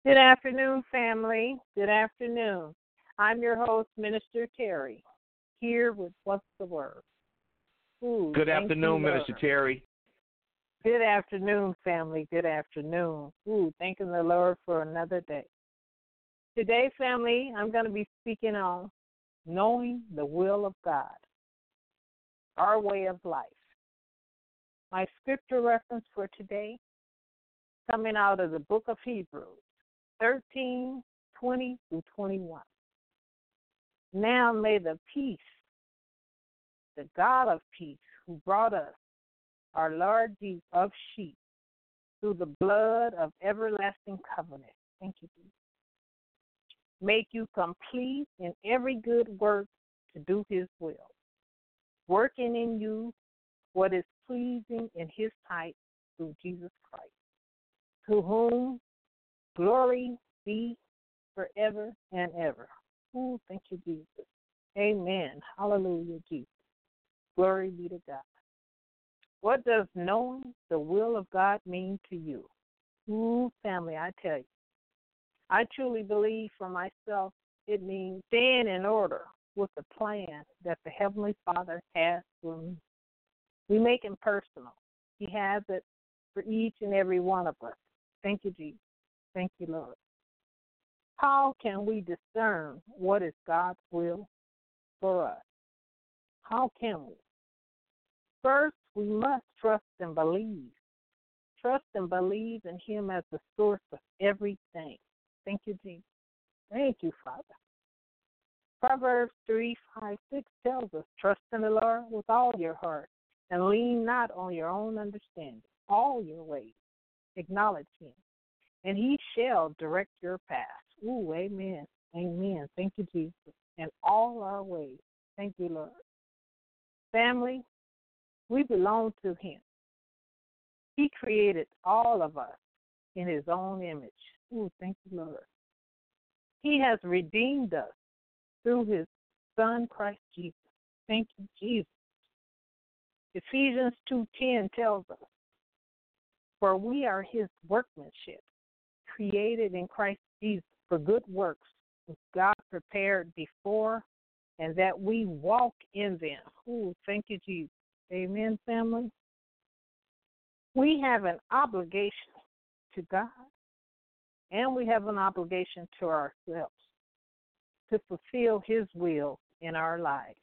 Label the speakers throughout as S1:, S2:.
S1: Good afternoon, family. Good afternoon. I'm your host, Minister Terry, here with What's the Word? Ooh,
S2: Good
S1: thank you,
S2: afternoon,
S1: Lord.
S2: Minister Terry.
S1: Good afternoon, family. Good afternoon. Ooh, thanking the Lord for another day. Today, family, I'm going to be speaking on knowing the will of God, our way of life. My scripture reference for today, coming out of the book of Hebrews, 13:20 through 21. Now may the peace, the God of peace, who brought us our largesse of sheep through the blood of everlasting covenant, thank you, Jesus, make you complete in every good work to do his will, working in you what is pleasing in his sight through Jesus Christ, to whom glory be forever and ever. Oh, thank you, Jesus. Amen. Hallelujah, Jesus. Glory be to God. What does knowing the will of God mean to you? Ooh, family, I tell you. I truly believe for myself it means staying in order with the plan that the Heavenly Father has for me. We make him personal. He has it for each and every one of us. Thank you, Jesus. Thank you, Lord. How can we discern what is God's will for us? How can we? First, we must trust and believe. Trust and believe in him as the source of everything. Thank you, Jesus. Thank you, Father. Proverbs 3:5-6 tells us, trust in the Lord with all your heart and lean not on your own understanding. All your ways, acknowledge him, and he shall direct your path. Ooh, amen. Amen. Thank you, Jesus. In all our ways. Thank you, Lord. Family, we belong to him. He created all of us in his own image. Ooh, thank you, Lord. He has redeemed us through his Son, Christ Jesus. Thank you, Jesus. Ephesians 2:10 tells us, for we are his workmanship, created in Christ Jesus for good works, which God prepared before, and that we walk in them. Ooh, thank you, Jesus. Amen, family. We have an obligation to God, and we have an obligation to ourselves to fulfill his will in our lives.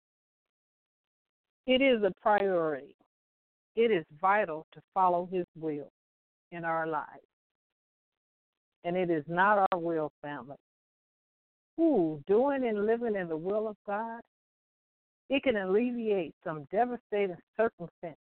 S1: It is a priority. It is vital to follow his will in our lives. And it is not our will, family. Ooh, doing and living in the will of God, it can alleviate some devastating circumstances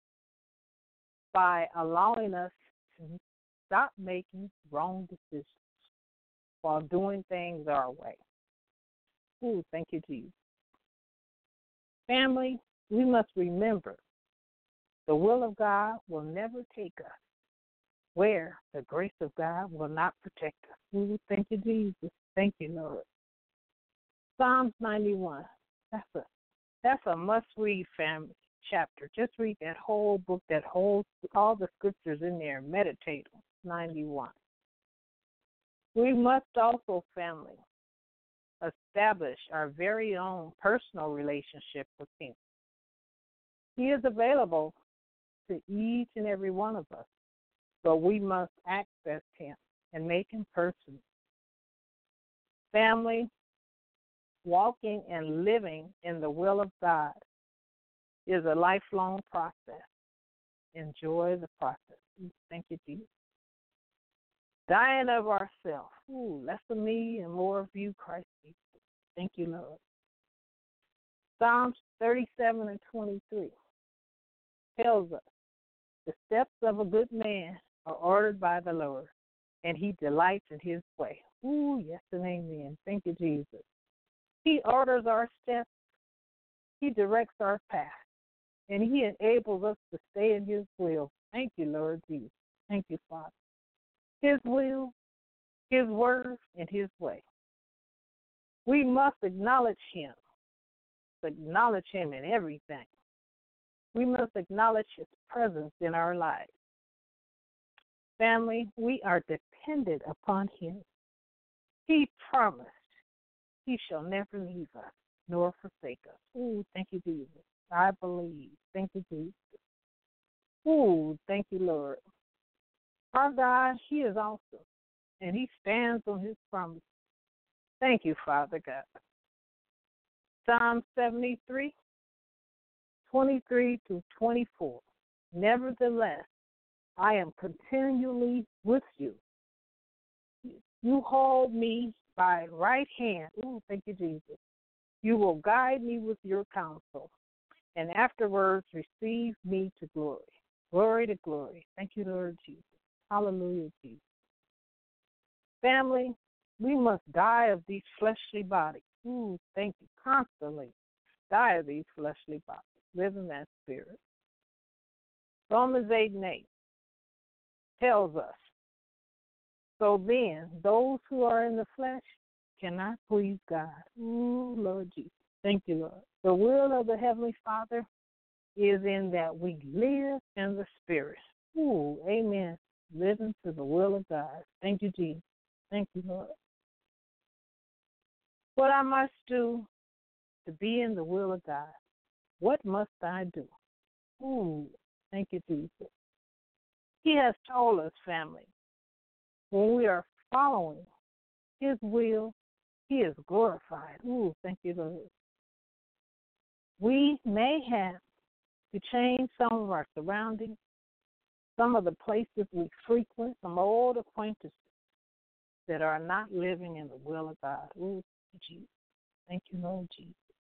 S1: by allowing us to stop making wrong decisions while doing things our way. Ooh, thank you, Jesus. Family, we must remember the will of God will never take us where the grace of God will not protect us. Ooh, thank you, Jesus. Thank you, Lord. Psalms 91. That's a must-read, family, chapter. Just read that whole book that holds all the scriptures in there. Meditate on 91. We must also, family, establish our very own personal relationship with him. He is available to each and every one of us, but we must access him and make him personal. Family, walking and living in the will of God is a lifelong process. Enjoy the process. Thank you, Jesus. Dying of ourselves. Ooh, less of me and more of you, Christ Jesus. Thank you, Lord. Psalms 37:23 tells us, the steps of a good man are ordered by the Lord, and he delights in his way. Ooh, yes and amen. Thank you, Jesus. He orders our steps. He directs our path, and he enables us to stay in his will. Thank you, Lord Jesus. Thank you, Father. His will, his word, and his way. We must acknowledge him in everything. We must acknowledge his presence in our lives. Family, we are dependent upon him. He promised he shall never leave us nor forsake us. Ooh, thank you, Jesus. I believe. Thank you, Jesus. Ooh, thank you, Lord. Our God, he is awesome, and he stands on his promise. Thank you, Father God. Psalm 73, 23 to 24. Nevertheless, I am continually with you. You hold me by right hand. Ooh, thank you, Jesus. You will guide me with your counsel, and afterwards receive me to glory. Glory to glory. Thank you, Lord Jesus. Hallelujah, Jesus. Family, we must die of these fleshly bodies. Ooh, thank you. Constantly die of these fleshly bodies. Live in that spirit. Romans 8:8 tells us, so then, those who are in the flesh cannot please God. Ooh, Lord Jesus. Thank you, Lord. The will of the Heavenly Father is in that we live in the Spirit. Ooh, amen. Living to the will of God. Thank you, Jesus. Thank you, Lord. What I must do to be in the will of God. What must I do? Ooh, thank you, Jesus. He has told us, family, when we are following his will, he is glorified. Ooh, thank you, Lord. We may have to change some of our surroundings, some of the places we frequent, some old acquaintances that are not living in the will of God. Ooh, Jesus. Thank you, Lord Jesus.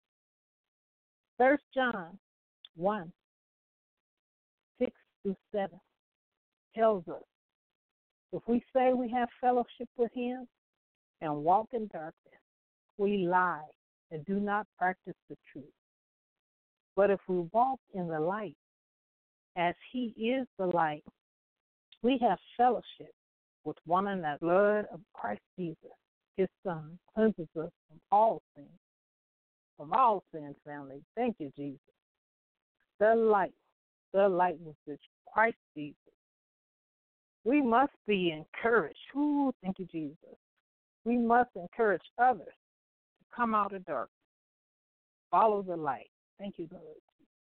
S1: 1 John 1, 6 through 7 tells us, if we say we have fellowship with him and walk in darkness, we lie and do not practice the truth. But if we walk in the light, as he is the light, we have fellowship with one another. The blood of Christ Jesus, his Son, cleanses us from all sin. From all sin, family. Thank you, Jesus. The light was this Christ Jesus. We must be encouraged. Ooh, thank you, Jesus. We must encourage others to come out of darkness. Follow the light. Thank you, Lord.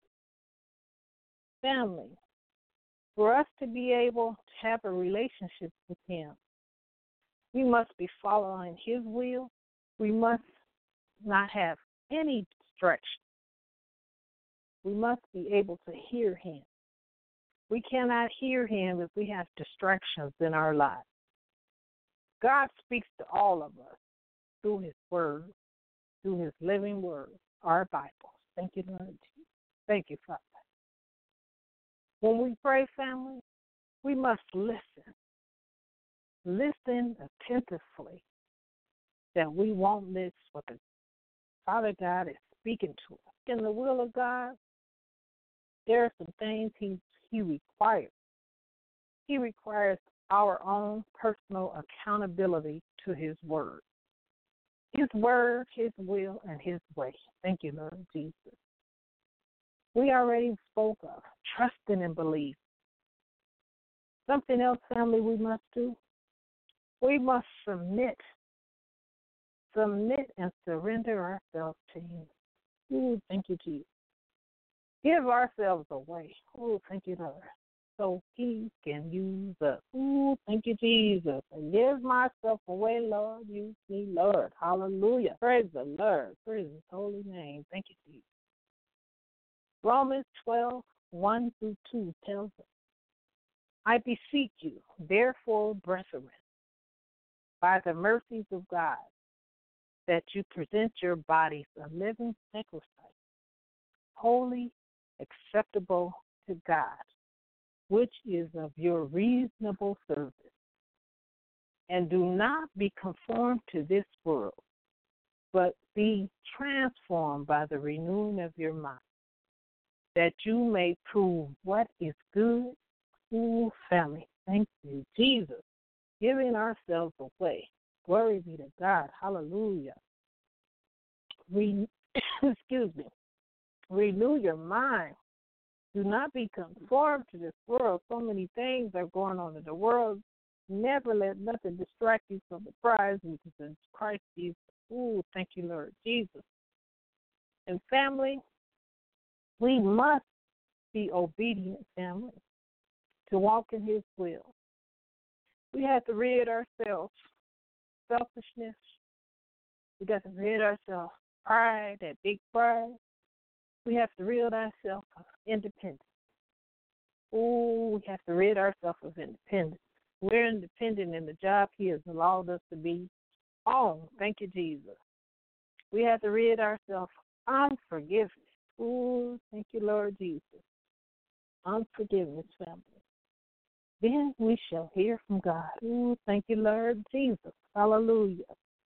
S1: Family, for us to be able to have a relationship with him, we must be following his will. We must not have any distraction. We must be able to hear him. We cannot hear him if we have distractions in our lives. God speaks to all of us through his word, through his living word, our Bible. Thank you, Lord Jesus. Thank you, Father. When we pray, family, we must listen. Listen attentively that we won't miss what the Father God is speaking to us. In the will of God, there are some things he requires. He requires our own personal accountability to his word. His word, his will, and his way. Thank you, Lord Jesus. We already spoke of trusting and believing. Something else, family, we must do. We must submit and surrender ourselves to him. Ooh, thank you, Jesus. Give ourselves away. Ooh, thank you, Lord. So he can use us. Ooh, thank you, Jesus. I give myself away, Lord. Use me, Lord. Hallelujah. Praise the Lord. Praise his holy name. Thank you, Jesus. Romans 12, 1 through 2 tells us, I beseech you, therefore, brethren, by the mercies of God, that you present your bodies a living sacrifice, holy, acceptable to God, which is of your reasonable service. And do not be conformed to this world, but be transformed by the renewing of your mind, that you may prove what is good. Ooh, family, thank you, Jesus, giving ourselves away. Glory be to God. Hallelujah. Excuse me. Renew your mind. Do not be conformed to this world. So many things are going on in the world. Never let nothing distract you from the prize, which is in Christ Jesus. Ooh, thank you, Lord Jesus. And family, we must be obedient, family, to walk in his will. We have to rid ourselves of selfishness. We got to rid ourselves of pride, that big pride. We have to rid ourselves of independence. Oh, we have to rid ourselves of independence. We're independent in the job he has allowed us to be on. Thank you, Jesus. We have to rid ourselves of unforgiveness. Oh, thank you, Lord Jesus. Unforgiveness, family. Then we shall hear from God. Oh, thank you, Lord Jesus. Hallelujah.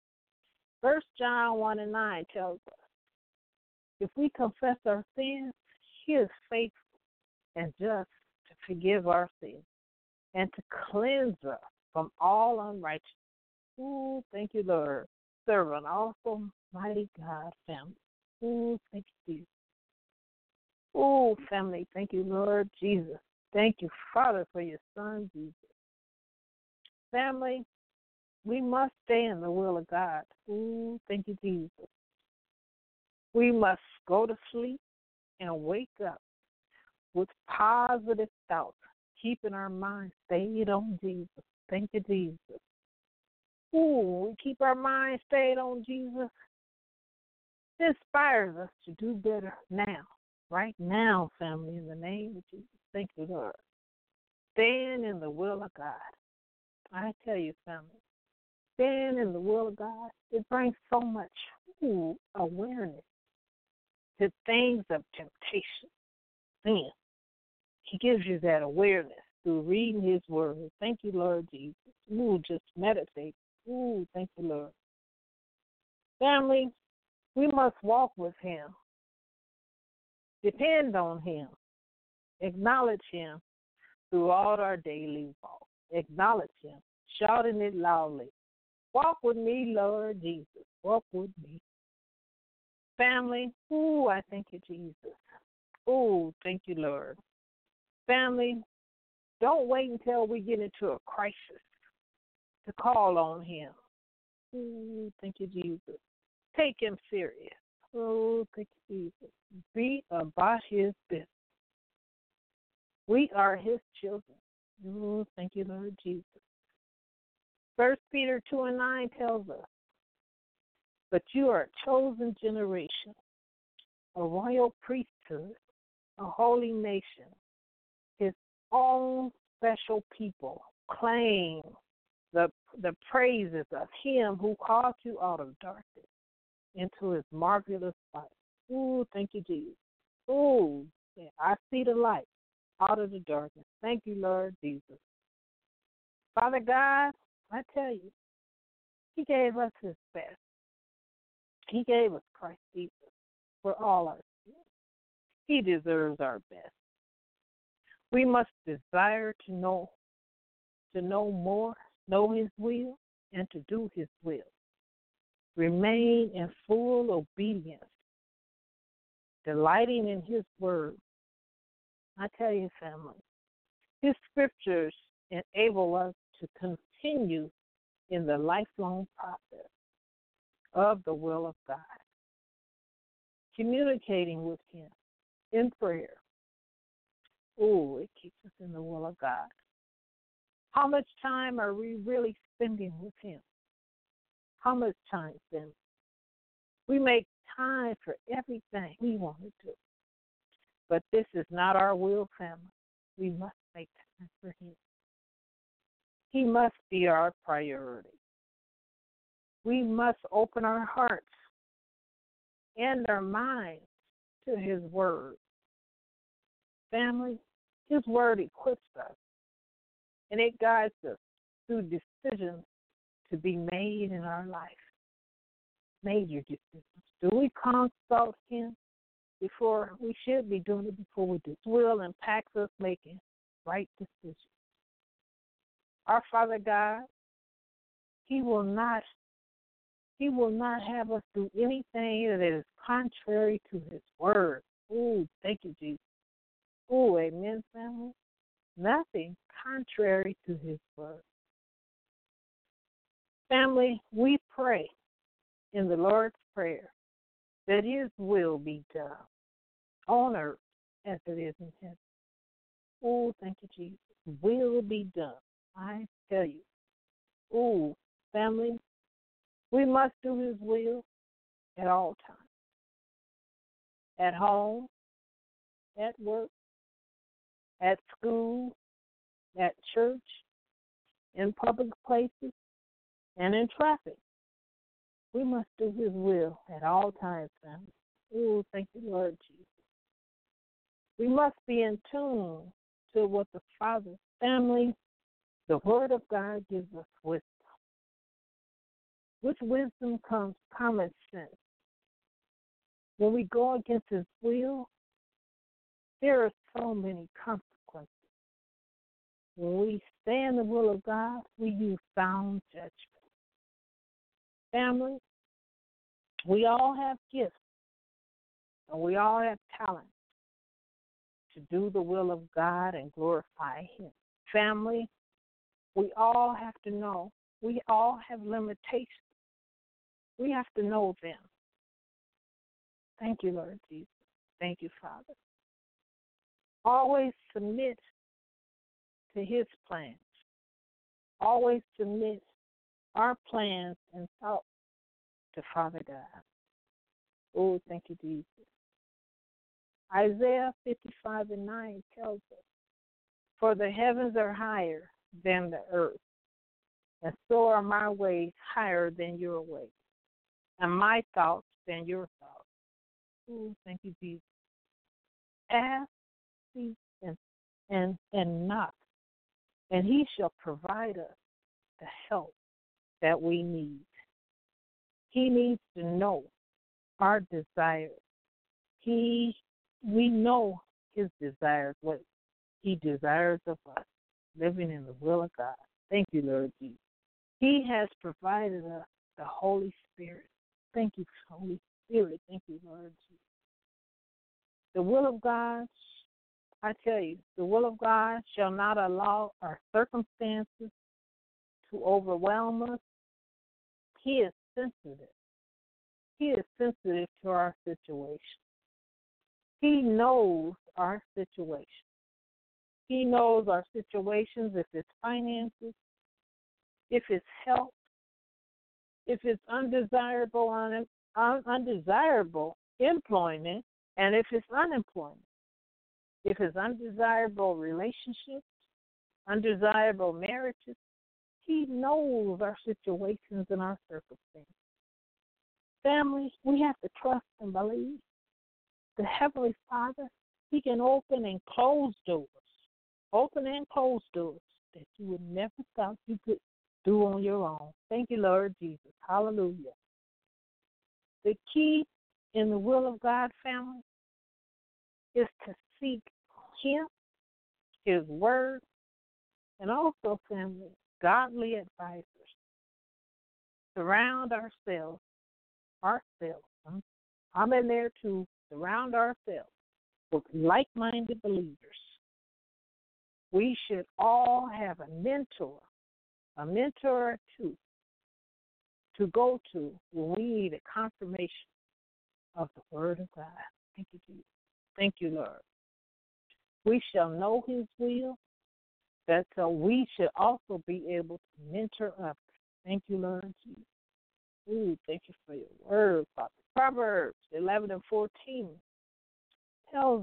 S1: 1 John 1:9 tells us, if we confess our sins, he is faithful and just to forgive our sins and to cleanse us from all unrighteousness. Ooh, thank you, Lord. Serve an awesome, mighty God, family. Ooh, thank you, Jesus. Ooh, family, thank you, Lord Jesus. Thank you, Father, for your Son, Jesus. Family, we must stay in the will of God. Ooh, thank you, Jesus. We must go to sleep and wake up with positive thoughts, keeping our minds stayed on Jesus. Thank you, Jesus. Ooh, we keep our minds stayed on Jesus. It inspires us to do better now, right now, family, in the name of Jesus. Thank you, Lord. Staying in the will of God. I tell you, family, staying in the will of God, it brings so much awareness to things of temptation. Sin. He gives you that awareness through reading his word. Thank you, Lord Jesus. Ooh, just meditate. Ooh, thank you, Lord. Family, we must walk with him, depend on him, acknowledge him throughout our daily walk. Acknowledge him, shouting it loudly. Walk with me, Lord Jesus. Walk with me. Family, ooh, I thank you, Jesus. Ooh, thank you, Lord. Family, don't wait until we get into a crisis to call on him. Ooh, thank you, Jesus. Take him serious. Oh, thank you, Jesus. Be about his business. We are his children. Oh, thank you, Lord Jesus. 1 Peter 2:9 tells us, but you are a chosen generation, a royal priesthood, a holy nation, his own special people. Claim the praises of him who called you out of darkness into his marvelous light. Ooh, thank you, Jesus. Ooh, yeah, I see the light out of the darkness. Thank you, Lord Jesus. Father God, I tell you, he gave us his best. He gave us Christ Jesus for all our sins. He deserves our best. We must desire to know more, know his will, and to do his will. Remain in full obedience, delighting in his word. I tell you, family, his scriptures enable us to continue in the lifelong process of the will of God, communicating with him in prayer. Oh, it keeps us in the will of God. How much time are we really spending with him? How much time spent? We make time for everything we want to do. But this is not our will, family. We must make time for him. He must be our priority. We must open our hearts and our minds to his word. Family, his word equips us, and it guides us through decisions to be made in our life. Major decisions. Do we consult him before? We should be doing it before we do. His will impacts us making right decisions. Our Father God, he will not have us do anything that is contrary to his word. Oh, thank you, Jesus. Oh, amen, family. Nothing contrary to his word. Family, we pray in the Lord's Prayer that his will be done on earth as it is in heaven. Oh, thank you, Jesus. Will be done. I tell you. Oh, family, we must do his will at all times. At home, at work, at school, at church, in public places, and in traffic. We must do his will at all times, family. Oh, thank you, Lord Jesus. We must be in tune to what the Father, family, the Word of God gives us wisdom. With wisdom comes common sense. When we go against his will, there are so many consequences. When we stay in the will of God, we use sound judgment. Family, we all have gifts, and we all have talent to do the will of God and glorify him. Family, we all have to know, we all have limitations. We have to know them. Thank you, Lord Jesus. Thank you, Father. Always submit to his plans. Always submit our plans and thoughts to Father God. Oh, thank you, Jesus. Isaiah 55:9 tells us, for the heavens are higher than the earth, and so are my ways higher than your ways, and my thoughts than your thoughts. Oh, thank you, Jesus. Ask, seek, and knock, and he shall provide us the help that we need. He needs to know our desires. We know his desires, what he desires of us, living in the will of God. Thank you, Lord Jesus. He has provided us the Holy Spirit. Thank you, Holy Spirit. Thank you, Lord Jesus. The will of God, I tell you, the will of God shall not allow our circumstances to overwhelm us. He is sensitive. He is sensitive to our situation. He knows our situation. He knows our situations, if it's finances, if it's health, if it's undesirable employment, and if it's unemployment. If it's undesirable relationships, undesirable marriages, he knows our situations and our circumstances. Family, we have to trust and believe. The Heavenly Father, he can open and close doors that you would never thought you could do on your own. Thank you, Lord Jesus. Hallelujah. The key in the will of God, family, is to seek him, his word, and also, family, godly advisors. Surround ourselves. I'm in there to surround ourselves with like-minded believers. We should all have a mentor or two to go to when we need a confirmation of the word of God. Thank you, Jesus. Thank you, Lord. We shall know his will, that so we should also be able to mentor others. Thank you, Lord Jesus. Ooh, thank you for your word, Father. Proverbs 11:14 tells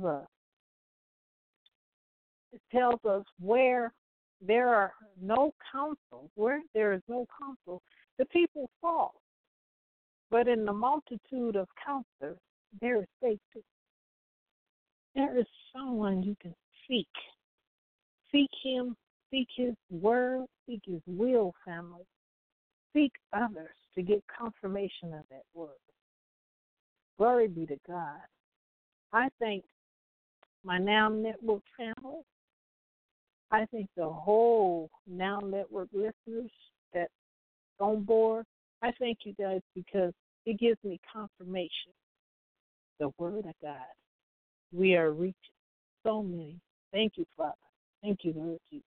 S1: us where there are no counsel, where there is no counsel, the people fall. But in the multitude of counselors, there is safety. There is someone you can seek. Seek him, seek his word, seek his will, family. Seek others to get confirmation of that word. Glory be to God. I thank my Now Network family. I thank the whole Now Network listeners that's on board. I thank you guys because it gives me confirmation, the word of God. We are reaching so many. Thank you, Father. Thank you, Lord Jesus.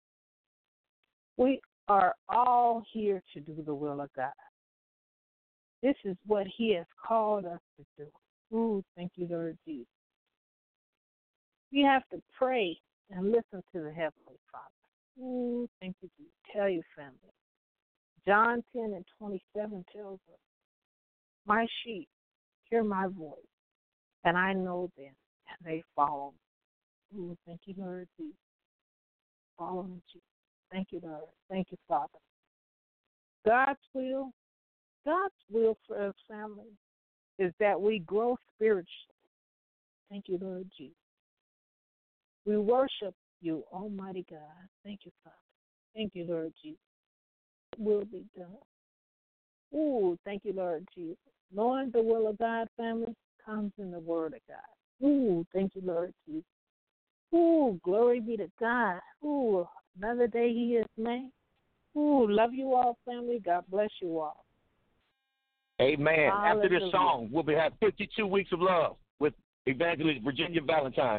S1: We are all here to do the will of God. This is what He has called us to do. Ooh, thank you, Lord Jesus. We have to pray and listen to the Heavenly Father. Ooh, thank you, Jesus. Tell your family. John 10:27 tells us, my sheep hear my voice, and I know them, and they follow me. Ooh, thank you, Lord Jesus. Following Jesus. Thank you, Lord. Thank you, Father. God's will for us, family, is that we grow spiritually. Thank you, Lord Jesus. We worship you, Almighty God. Thank you, Father. Thank you, Lord Jesus. Will be done. Ooh, thank you, Lord Jesus. Knowing the will of God, family, comes in the Word of God. Ooh, thank you, Lord Jesus. Ooh, glory be to God. Ooh, another day He has made. Ooh, love you all, family. God bless you all.
S2: Amen.
S1: Hallelujah.
S2: After this song, we'll have 52 Weeks of Love with Evangelist Virginia Valentine.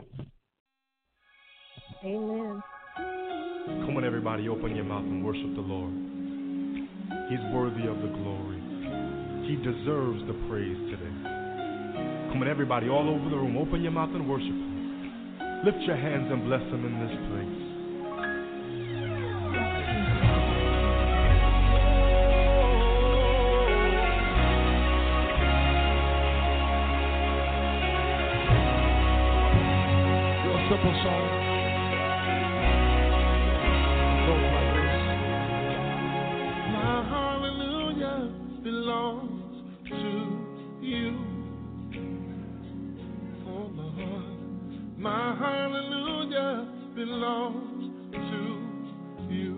S1: Amen.
S3: Come on, everybody, open your mouth and worship the Lord. He's worthy of the glory. He deserves the praise today. Come on, everybody, all over the room, open your mouth and worship Him. Lift your hands and bless Him in this place. Real simple song.
S4: Belongs to you, oh Lord. My hallelujah belongs to you.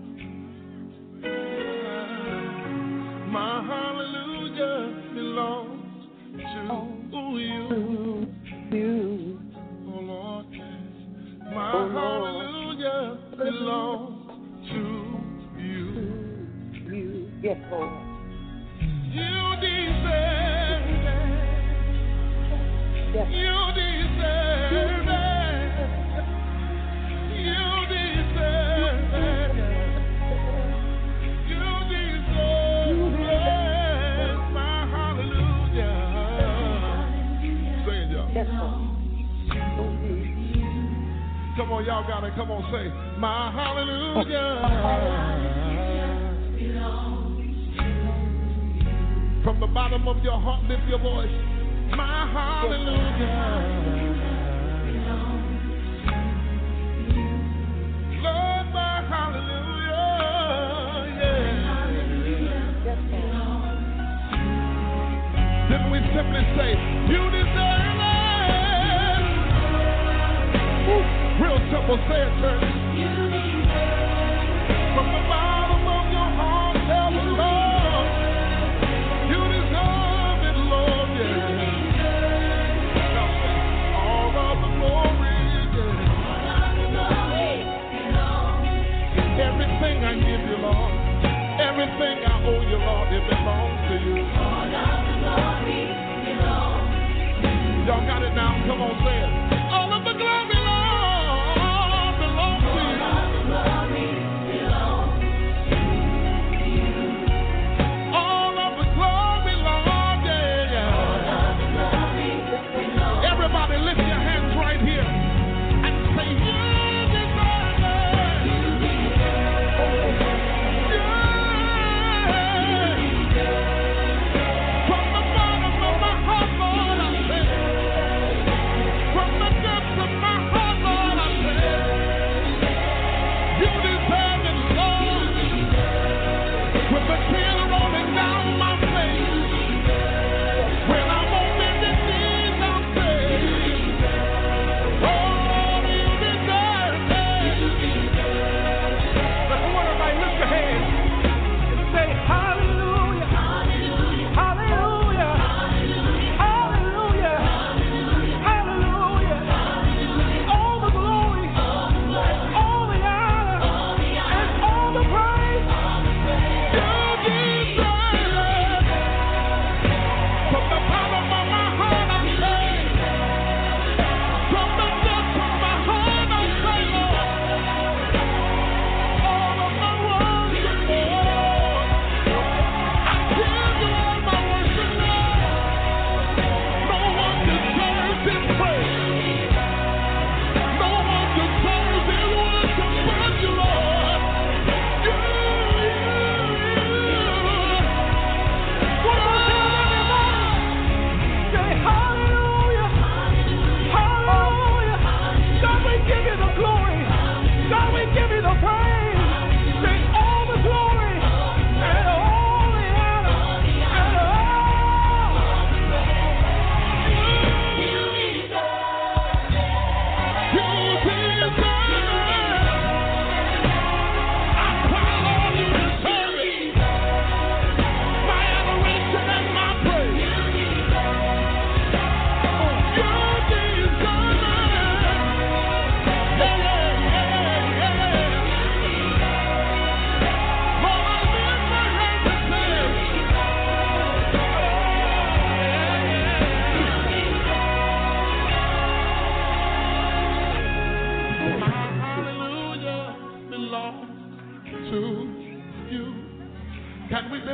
S4: My hallelujah belongs to you, oh Lord. My hallelujah belongs to you.
S1: Yes, Lord.
S4: You deserve it.
S1: Yes.
S4: You deserve it. You deserve it. You deserve it. My hallelujah. Say it, y'all.
S1: Yes, Lord.
S4: Come on, y'all got it. Come on, say, my hallelujah. From the bottom of your heart, lift your voice. My hallelujah. Lord, my hallelujah. Yeah. Then we simply say, you deserve it. Woo. Real simple, say it, church. From the bottom of your heart, tell the Lord. You deserve it, Lord, yeah. All of the glory, yeah. Everything I give you, Lord. Everything I owe you, Lord, it belongs to you. All of the glory belongs. Y'all got it now? Come on, say it. All of the glory, Lord, belongs to you. All of the glory belongs.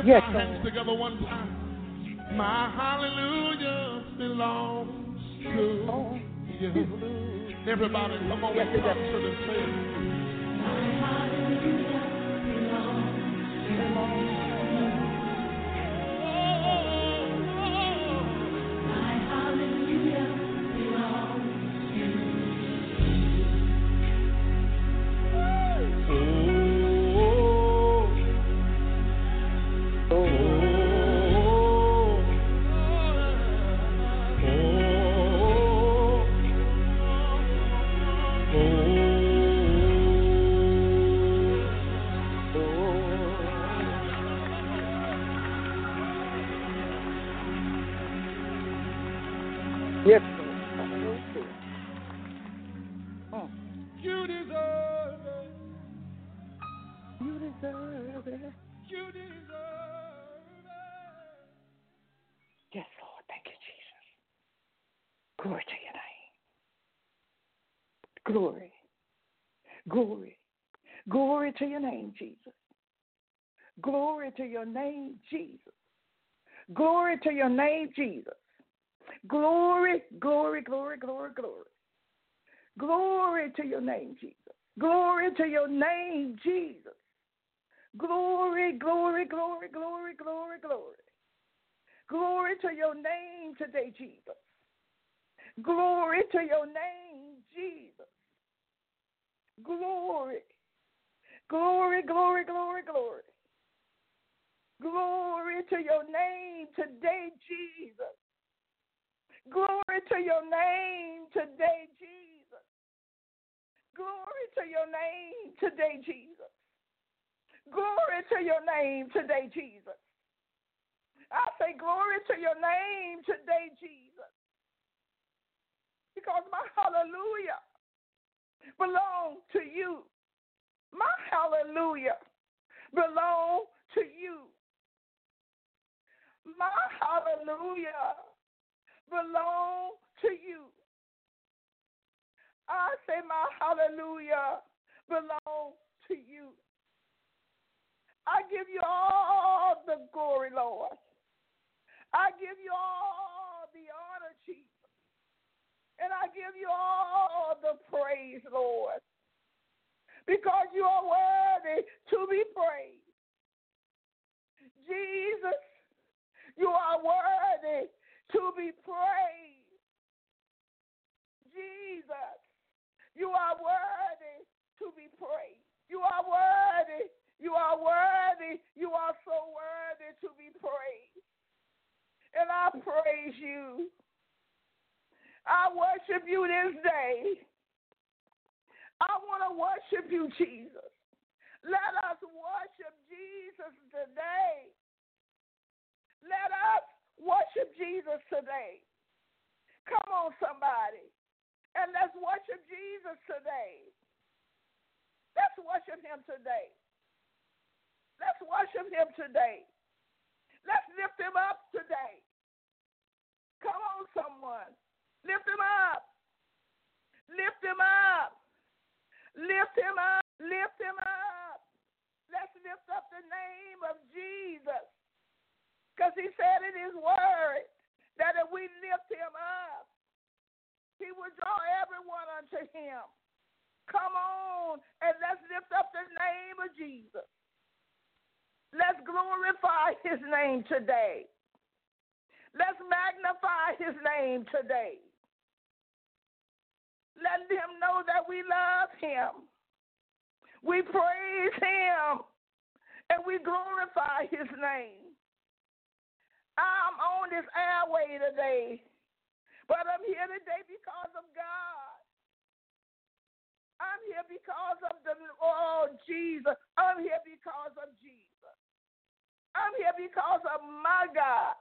S4: lift
S1: Yes,
S4: our hands together one time. My hallelujah belongs to you. Everybody, come on, let's come to the table. My hallelujah belongs to you.
S1: Yes,
S4: You deserve it.
S1: you deserve it.
S4: You deserve it.
S1: Yes, Lord. Thank you, Jesus. Glory to your name. Glory. Glory. Glory to your name, Jesus. Glory to your name, Jesus. Glory to your name, Jesus. Glory, glory, glory, glory, glory. Glory to your name, Jesus. Glory to your name, Jesus. Glory, glory, glory, glory, glory, glory. Glory to your name today, Jesus. Glory to your name, Jesus. Glory. Glory, glory, glory, glory. Glory to your name today, Jesus. Glory to your name today, Jesus. Glory to your name today, Jesus. Glory to your name today, Jesus. I say glory to your name today, Jesus. Because my hallelujah belongs to you. My hallelujah belongs to you. My hallelujah belongs to you. I say my hallelujah belongs to you. I give you all the glory, Lord. I give you all the honor, Jesus. And I give you all the praise, Lord. Because you are worthy to be praised. Jesus, you are worthy to be praised. Jesus, you are worthy to be praised. You are worthy. You are worthy. You are so worthy to be praised. And I praise you. I worship you this day. I want to worship you, Jesus. Let us worship Jesus today. Let us worship Jesus today. Come on, somebody. And let's worship Jesus today. Let's worship him today. Let's worship him today. Let's lift him up today. Come on, someone. Lift him up. Lift him up. Lift him up. Lift him up. Let's lift up the name of Jesus. Because he said in his word that if we lift him up, he will draw everyone unto him. Come on and let's lift up the name of Jesus. Let's glorify his name today. Let's magnify his name today. Let him know that we love him. We praise him. And we glorify his name. I'm on this airway today. But I'm here today because of God. I'm here because of Jesus. I'm here because of Jesus. I'm here because of my God.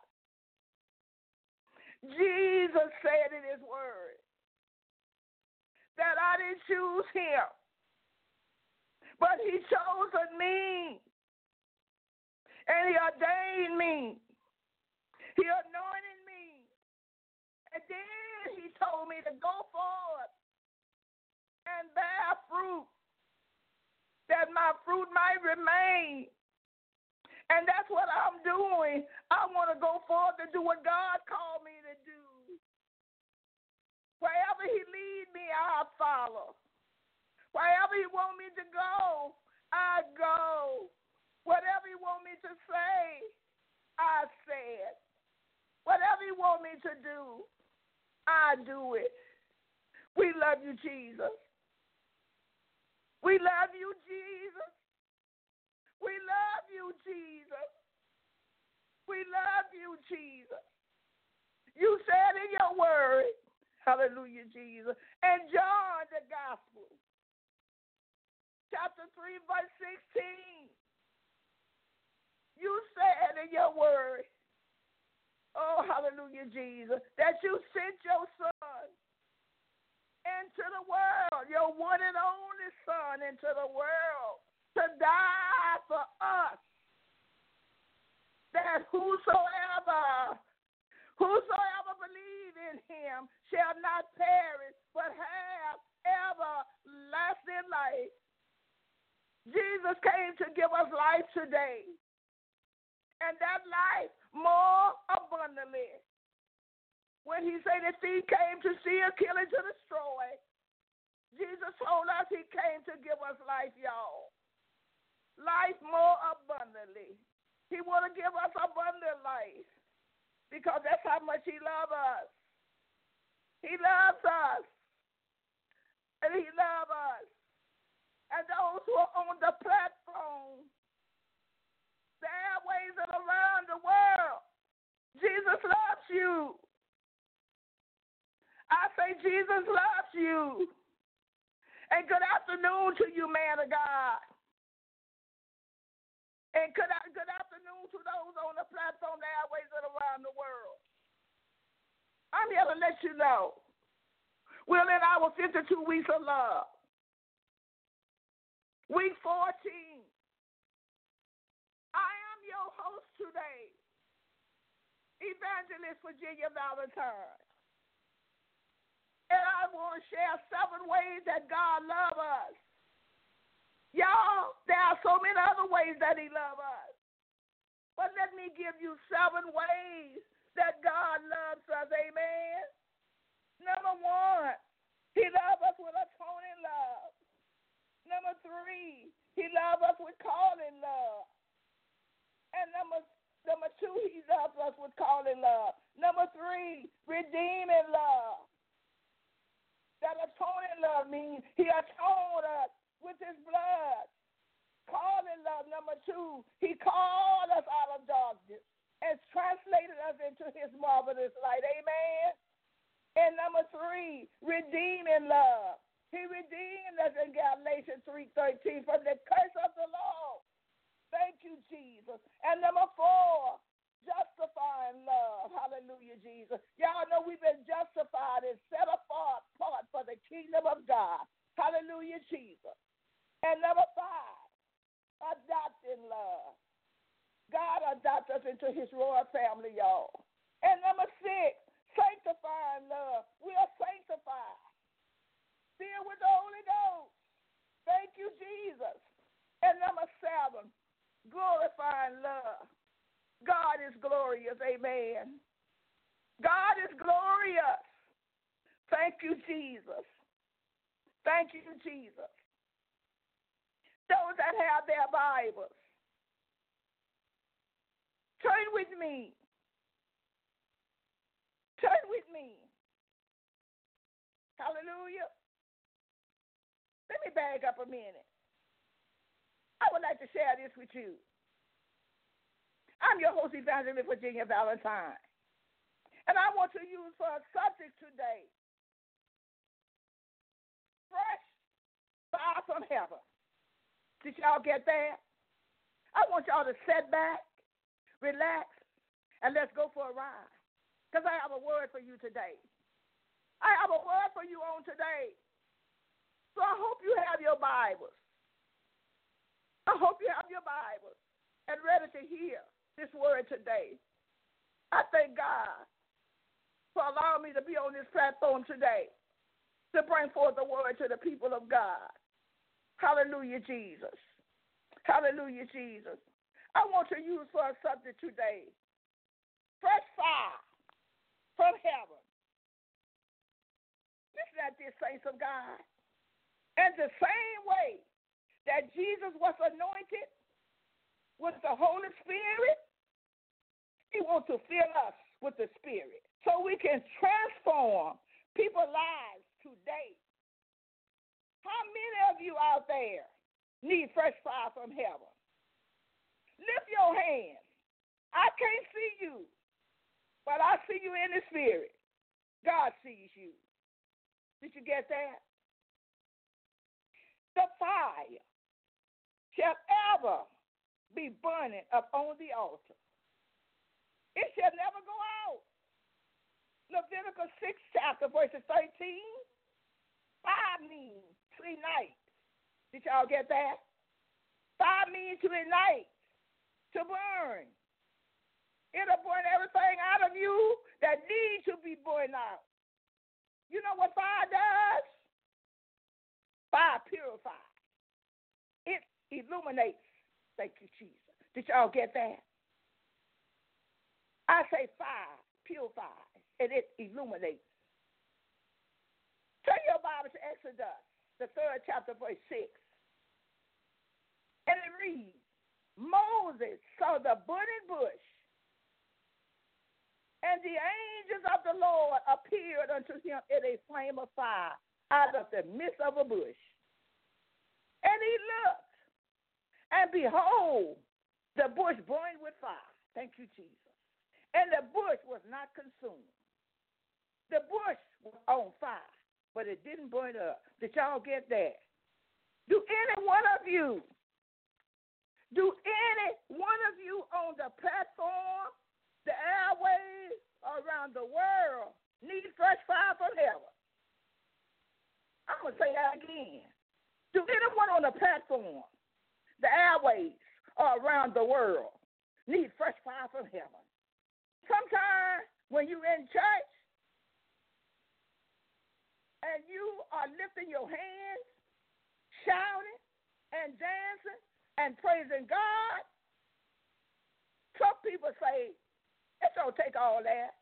S1: Jesus said in his word that I didn't choose him, but he chose me, and he ordained me. He anointed me, and then he told me to go forward and bear fruit, that my fruit might remain,
S5: And that's what I'm doing. I want to go forth and do what God called me to do. Wherever he lead me, I'll follow. Wherever he want me to go, I go. Whatever he want me to say, I say it. Whatever he want me to do, I do it. We love you, Jesus. We love you, Jesus. We love you, Jesus. We love you, Jesus. You said in your word, hallelujah, Jesus. And John, the gospel, chapter 3, verse 16. You said in your word, oh, hallelujah, Jesus, that you sent your son into the world, your one and only son into the world to die for us, that whosoever believe in him shall not perish but have everlasting life. Jesus came to give us life today, and that life more abundantly. When he said the thief came to steal, kill, and to destroy, Jesus told us he came to give us life, y'all. Life more abundantly. He want to give us abundant life because that's how much he loves us. He loves us. And he loves us. And those who are on the platform, the airways and around the world, Jesus loves you. I say Jesus loves you. And good afternoon to you, man of God. And good afternoon to those on the platform, the airways and around the world. I'm here to let you know we're in our 52 weeks of love. Week 14. I am your host today, Evangelist Virginia Valentine. And I want to share 7 ways that God loves us. Y'all, there are so many other ways that he loves us. But let me give you 7 ways that God loves us, amen? Number 1, he loves us with atoning love. Number 3, he loves us with calling love. And number 2, he loves us with calling love. Number 3, redeeming love. That atoning love means he atoned us with his blood. Calling love, number 2, he called us out of darkness and translated us into his marvelous light. Amen? And number 3, redeeming love. He redeemed us in Galatians 3:13 from the curse of the law. Thank you, Jesus. And number 4, justifying love. Hallelujah, Jesus. Y'all know we've been justified and set apart for the kingdom of God. Hallelujah, Jesus. And number 5, adopting love. God adopted us into his royal family, y'all. And number 6, sanctifying love. We are sanctified. Filled with the Holy Ghost. Thank you, Jesus. And number 7, glorifying love. God is glorious, amen. God is glorious. Thank you, Jesus. Thank you, Jesus. Those that have their Bibles, turn with me. Turn with me. Hallelujah. Let me back up a minute. I would like to share this with you. I'm your host, Evangelist Virginia Valentine. And I want to use for a subject today, fresh fire from heaven. Did y'all get that? I want y'all to sit back, relax, and let's go for a ride. Because I have a word for you today. I have a word for you on today. So I hope you have your Bibles. I hope you have your Bibles and ready to hear this word today. I thank God for allowing me to be on this platform today to bring forth the word to the people of God. Hallelujah, Jesus. Hallelujah, Jesus. I want to use for a subject today. Fresh fire from heaven. Listen at this, saints of God. And the same way that Jesus was anointed with the Holy Spirit, he wants to fill us with the Spirit so we can transform people's lives today. How many of you out there need fresh fire from heaven? Lift your hands. I can't see you, but I see you in the Spirit. God sees you. Did you get that? The fire shall ever be burning upon the altar. It shall never go out. Leviticus 6 chapter verses 13. Fire means to ignite. Did y'all get that? Fire means to ignite, to burn. It'll burn everything out of you that needs to be burned out. You know what fire does? Fire purifies. It illuminates. Thank you, Jesus. Did y'all get that? I say fire purifies, and it illuminates. Turn your Bible to Exodus, the 3rd chapter, verse 6. And it reads, Moses saw the burning bush, and the angels of the Lord appeared unto him in a flame of fire out of the midst of a bush. And he looked, and behold, the bush burned with fire. Thank you, Jesus. And the bush was not consumed. The bush was on fire, but it didn't burn up. Did y'all get that? Do any one of you on the platform, the airways, around the world need fresh fire from heaven? I'm going to say that again. Do anyone on the platform, the airways, or around the world need fresh fire from heaven? Sometimes when you're in church and you are lifting your hands, shouting and dancing and praising God, some people say, it don't take all that.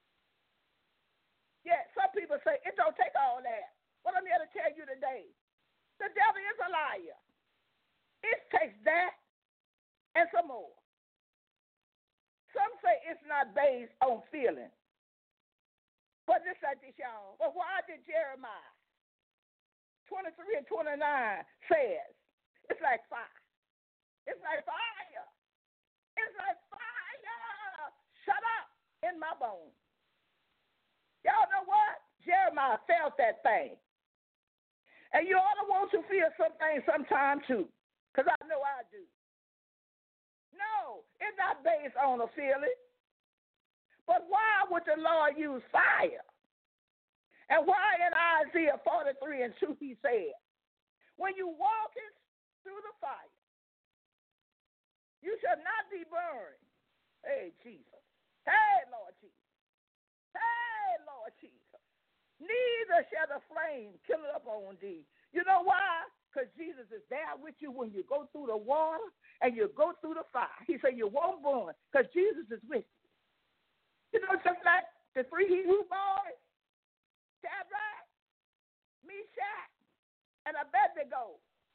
S5: Yeah, some people say, it don't take all that. What I'm here to tell you today, the devil is a liar. It takes that and some more. Some say it's not based on feeling. But listen at this, y'all. But why did Jeremiah 23 and 29 says, it's like fire. It's like fire. It's like fire. Shut up in my bones. Y'all know what? Jeremiah felt that thing. And you ought to want to feel something sometime too, because I know I do. No, it's not based on a feeling. But why would the Lord use fire? And why in Isaiah 43 and 2 he said, when you walk through the fire, you shall not be burned. Hey, Jesus. Hey, Lord Jesus. Hey, Lord Jesus. Neither shall the flame kindle up on thee. You know why? Because Jesus is there with you when you go through the water and you go through the fire. He said you won't burn because Jesus is with you. You know, just like the 3 Hebrew boys, Shadrach, Meshach, and Abednego,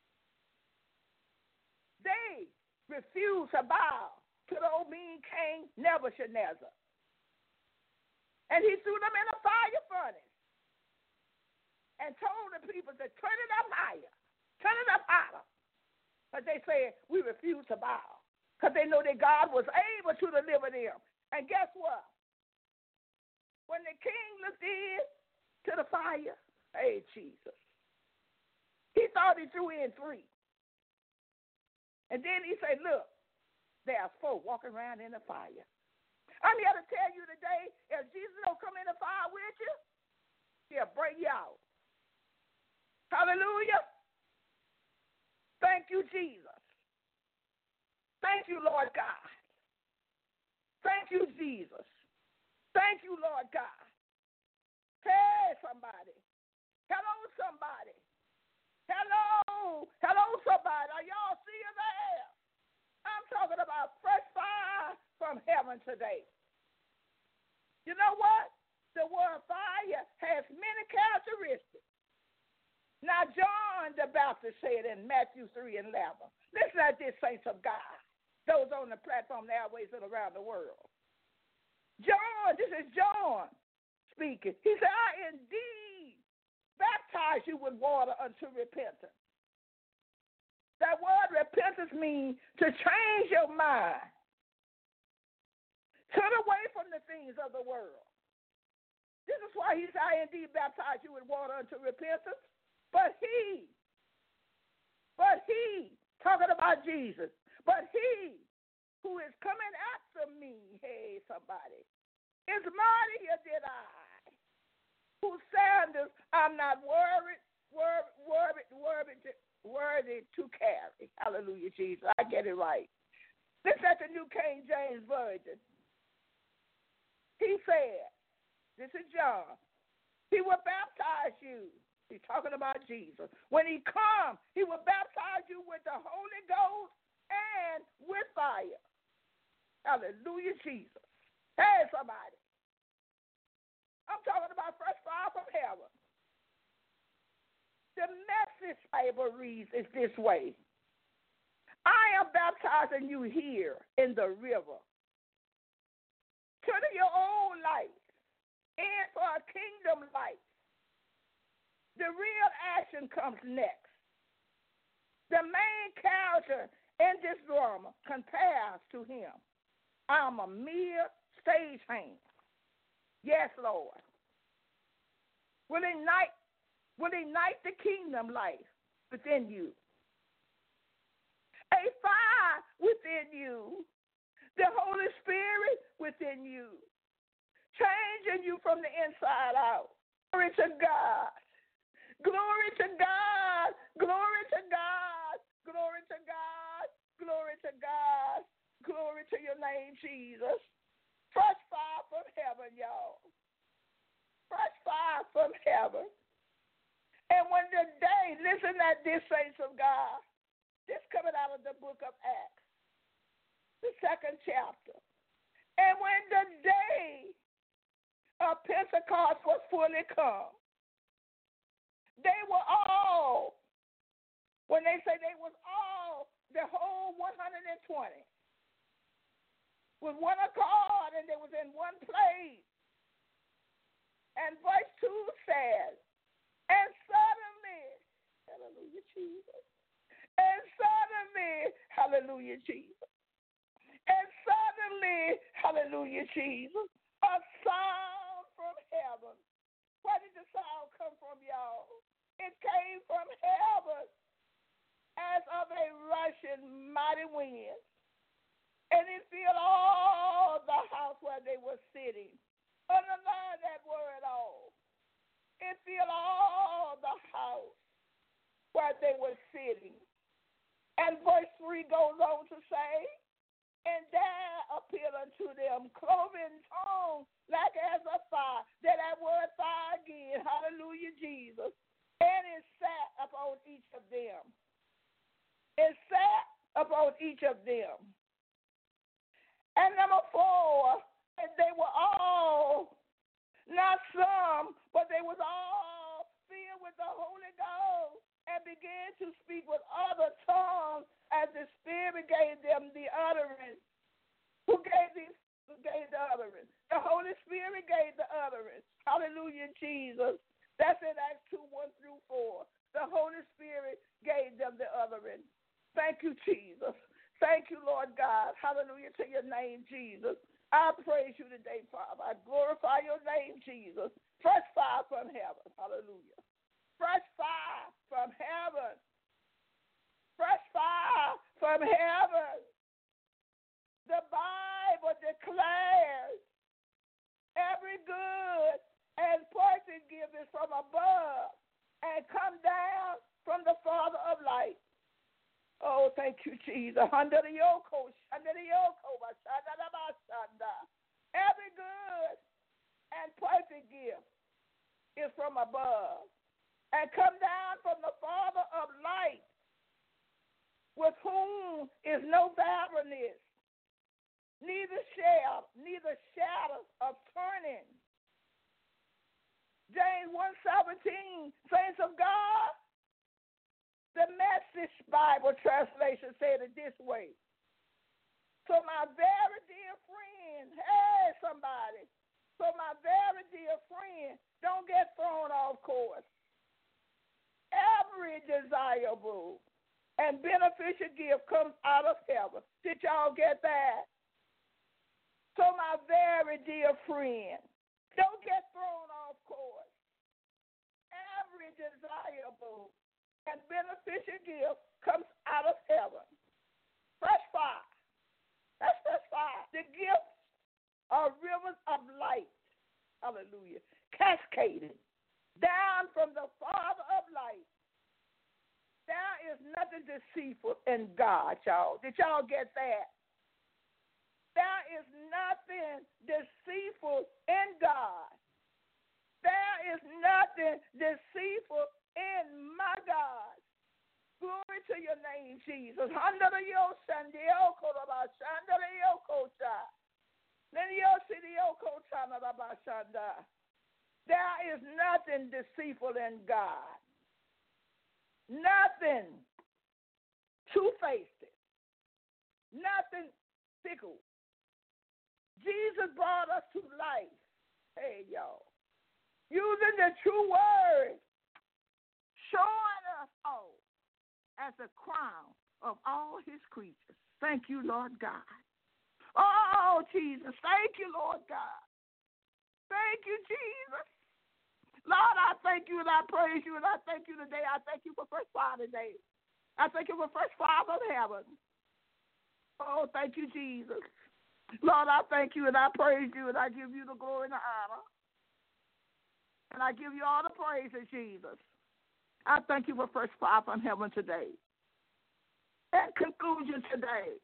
S5: they refused to bow to the old mean king Nebuchadnezzar. And he threw them in a fire furnace and told the people to turn it up higher, turn it up higher. But they said, we refuse to bow because they know that God was able to deliver them. And guess what? When the king looked in to the fire, hey, Jesus, he thought he threw in 3. And then he said, look, there's 4 walking around in the fire. I'm here to tell you today, if Jesus don't come in the fire with you, he'll bring you out. Hallelujah. Thank you, Jesus. Thank you, Lord God. Thank you, Jesus. Thank you, Lord God. Hey, somebody. Hello, somebody. Hello. Hello, somebody. Are y'all seeing there? I'm talking about from heaven today. You know what? The word fire has many characteristics. Now, John the Baptist said in Matthew 3:11, listen at this, saints of God, those on the platform, the airways, and around the world. John, this is John speaking. He said, I indeed baptize you with water unto repentance. That word repentance means to change your mind. Turn away from the things of the world. This is why he said, I indeed baptize you with water unto repentance. But he, talking about Jesus, but he who is coming after me, hey, somebody, is mightier than I, whose sandals I'm not worthy to carry. Hallelujah, Jesus. I get it right. Listen at the New King James Version. He said, this is John, he will baptize you. He's talking about Jesus. When he comes, he will baptize you with the Holy Ghost and with fire. Hallelujah, Jesus. Hey, somebody. I'm talking about fresh fire from heaven. The Message Bible reads it this way. I am baptizing you here in the river. Turn to your own life and for a kingdom life. The real action comes next. The main character in this drama compares to him. I'm a mere stagehand. Yes, Lord. Will ignite the kingdom life within you. A fire within you. The Holy Spirit within you. Changing you from the inside out. Glory to God. Glory to God. Glory to God. Glory to God. Glory to God. Glory to your name, Jesus. Fresh fire from heaven, y'all. Fresh fire from heaven. And when the day, listen at this, saints of God. This coming out of the book of Acts, the 2nd chapter. And when the day of Pentecost was fully come, they were all, when they say they was all, the whole 120, with one accord, and they was in one place. And verse 2 says, and suddenly, hallelujah, Jesus, and suddenly, hallelujah, Jesus, and suddenly, hallelujah, Jesus, a sound from heaven. Where did the sound come from, y'all? It came from heaven as of a rushing mighty wind. And it filled all the house where they were sitting. Underline that word all. It filled all the house where they were sitting. And verse 3 goes on to say, and there appeared unto them cloven tongues like as a fire. That word fire again. Hallelujah, Jesus. And it sat upon each of them. It sat upon each of them. And number 4, and they were all, not some, but they was all filled with the Holy Ghost and began to speak with other tongues as the Spirit gave them the utterance. Who gave the utterance? The Holy Spirit gave the utterance. Hallelujah, Jesus. That's in Acts 2:1-4. The Holy Spirit gave them the utterance. Thank you, Jesus. Thank you, Lord God. Hallelujah to your name, Jesus. I praise you today, Father. I glorify your name, Jesus. Fresh fire from heaven. Hallelujah. Fresh fire from heaven. Fresh fire from heaven. The Bible declares every good and perfect gift is from above and come down from the Father of light. Oh, thank you, Jesus. Under the yoke, every good and perfect gift is from above and come down from the Father of light, with whom is no barrenness, neither shadow of turning. James 1:17, saints of God, the Message Bible translation said it this way. So my very dear friend, hey somebody, so my very dear friend, don't get thrown off course. Every desirable and beneficial gift comes out of heaven. Did y'all get that? So my very dear friend, don't get thrown off course. Every desirable and beneficial gift comes out of heaven. Fresh fire. That's fresh fire. The gifts are rivers of light. Hallelujah. Cascading down from the Father of light. There is nothing deceitful in God, y'all. Did y'all get that? There is nothing deceitful in God. There is nothing deceitful in my God. Glory to your name, Jesus. There is nothing deceitful in God. Nothing two-faced. Nothing fickle. Jesus brought us to life. Hey, y'all. Using the true word, showing us all as a crown of all his creatures. Thank you, Lord God. Oh, Jesus. Thank you, Lord God. Thank you, Jesus. Lord, I thank you and I praise you and I thank you today. I thank you for fresh fire today. I thank you for fresh fire from heaven. Oh, thank you, Jesus. Lord, I thank you and I praise you and I give you the glory and the honor. And I give you all the praise, Jesus. I thank you for fresh fire from heaven today. In conclusion today,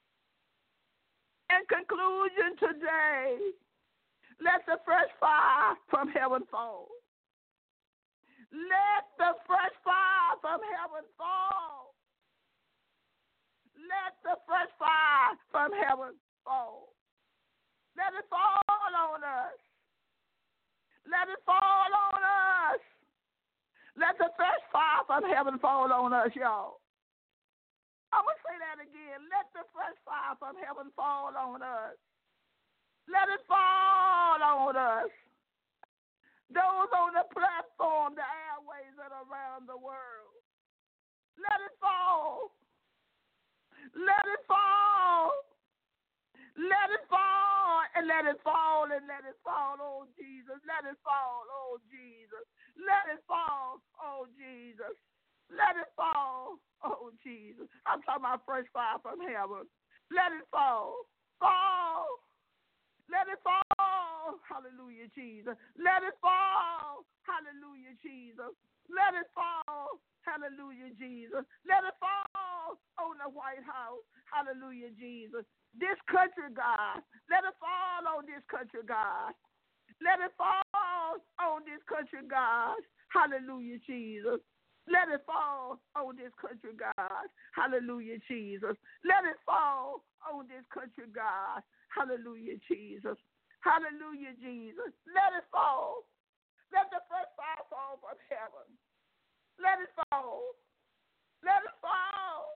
S5: let the fresh fire from heaven fall. Let the fresh fire from heaven fall. Let the fresh fire from heaven fall. Let it fall on us. Let it fall on us. Let the fresh fire from heaven fall on us, y'all. I'm going to say that again. Let the fresh fire from heaven fall on us. Let it fall on us. Those on the platform, the airways, and around the world. Let it fall. Let it fall. Let it fall and let it fall and let it fall, oh Jesus. Let it fall, oh Jesus. Let it fall, oh Jesus. Let it fall, oh Jesus. I'm talking about fresh fire from heaven. Let it fall. Fall. Let it fall. Hallelujah, Jesus. Let it fall. Hallelujah, Jesus. Let it fall. Hallelujah, Jesus. Let it fall on the White House. Hallelujah, Jesus. This country, God. Let it fall on this country, God. Let it fall on this country, God. Hallelujah, Jesus. Let it fall on this country, God. Hallelujah, Jesus. Let it fall on this country, God. Hallelujah, Jesus. Hallelujah, Jesus. Let it fall. Let the first fire fall from heaven. Let it fall. Let it fall.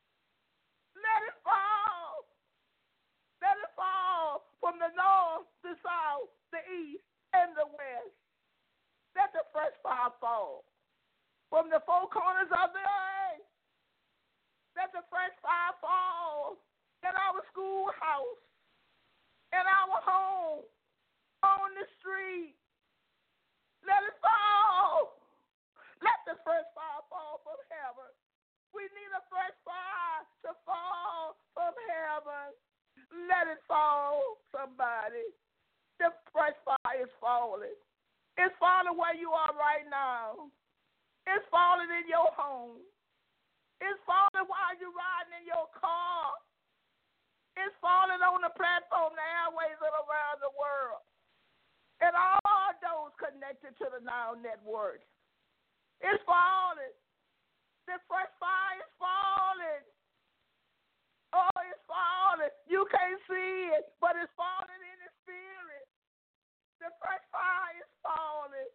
S5: Let it fall. Let it fall from the north, the south, the east, and the west. Let the fresh fire fall from the four corners of the earth. Let the fresh fire fall in our schoolhouse, in our home, on the street. Let it fall. Let the fresh fire fall from heaven. We need a fresh fire to fall from heaven. Let it fall, somebody. The fresh fire is falling. It's falling where you are right now. It's falling in your home. It's falling while you're riding in your car. It's falling on the platform, the airways, and around the world. And all those connected to the Now Network. It's falling. The fresh fire is falling. Oh, it's falling. You can't see it, but it's falling in the spirit. The fresh fire is falling.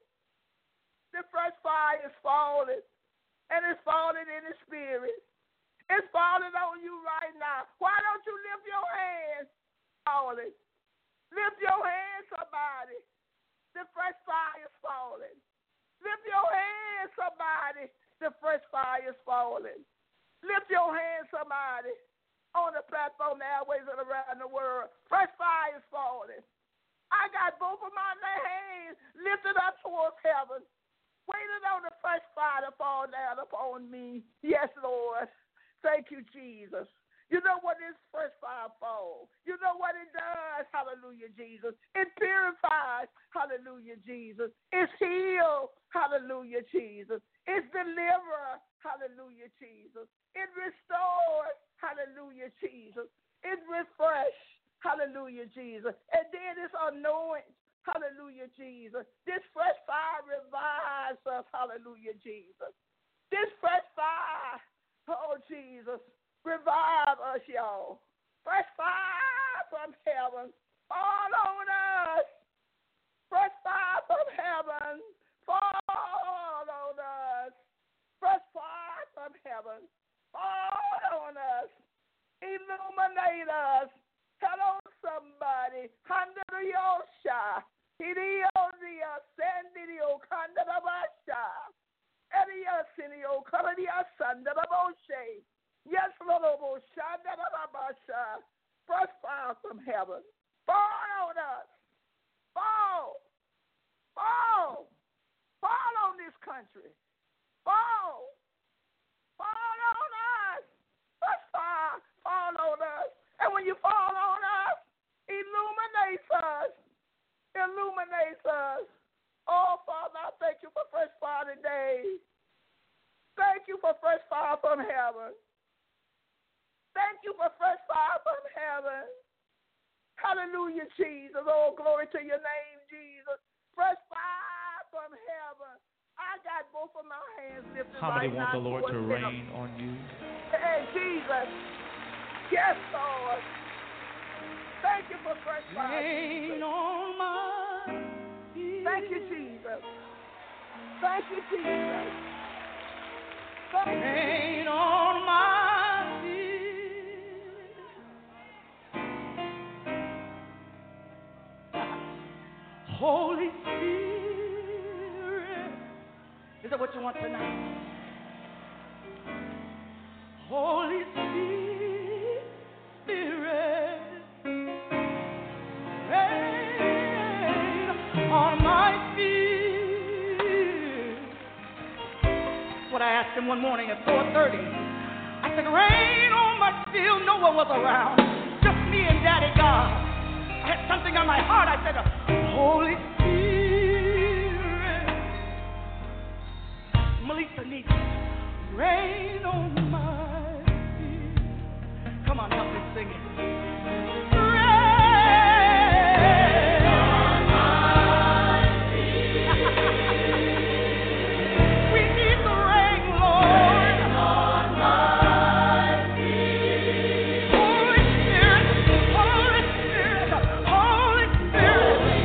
S5: The fresh fire is falling. And it's falling in the spirit. It's falling on you right now. Why don't you lift your hands? Falling. Lift your hands, somebody. The fresh fire is falling. Lift your hands, somebody. The fresh fire is falling. Lift your hands, somebody. On the platform, the airways, and around the world. Fresh fire is falling. I got both of my hands lifted up towards heaven, waiting on the fresh fire to fall down upon me. Yes, Lord. Thank you, Jesus. You know what this fresh fire falls. You know what it does. Hallelujah, Jesus. It purifies. Hallelujah, Jesus. It's healed. Hallelujah, Jesus. It's deliverer. Hallelujah, Jesus. It restores. Hallelujah, Jesus. It's refreshed. Hallelujah, Jesus. And then it's anointed. Hallelujah, Jesus. This fresh fire revives us. Hallelujah, Jesus. This fresh fire, oh, Jesus, revive us, y'all. Fresh fire from heaven. Fall on us. Fresh fire from heaven. Fall on us. Fresh fire from heaven. Fall on us. Illuminate us. Hello, somebody. Handariosha. Idiodia. Sandidio. Kandarabasha. Eliasinio. Karadia. Sandaraboshe. Yes, Lord. Shandarabasha. Fresh fire from heaven. Fall on us. Fall. Fall. Fall on this country. Fall. Fall on us. Fresh fire. Fall on us. And when you fall on us, illuminates us. Illuminates us. Oh, Father, I thank you for fresh fire today. Thank you for fresh fire from heaven. Thank you for fresh fire from heaven. Hallelujah, Jesus. Oh, glory to your name, Jesus. Fresh fire from heaven. I got both of my hands lifted
S6: How
S5: right
S6: many
S5: now.
S6: want the Lord to rain on you?
S5: Hey, Jesus. Yes, Lord. Thank you for fresh fire.
S7: Rain on my feet.
S5: Thank you, Jesus. Thank you, Jesus. Thank you.
S7: Rain on my feet. Holy Spirit. Is that what you want tonight? Holy Spirit. Rain on my feet. What I asked him one morning at 4:30. I said, rain on my field. No one was around. Just me and Daddy God. I had something on my heart. I said, Holy Spirit. Melissa needs rain on my feet. Come on, help me sing it. Holy Spirit,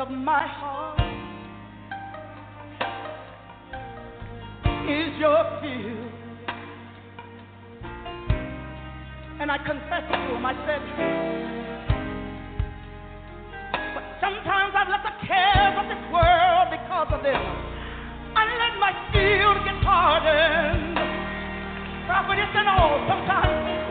S7: of my heart is your field. And I confessed to him, I said, but sometimes I've let the cares of this world, because of them, I let my field get hardened. Prophetess and all, sometimes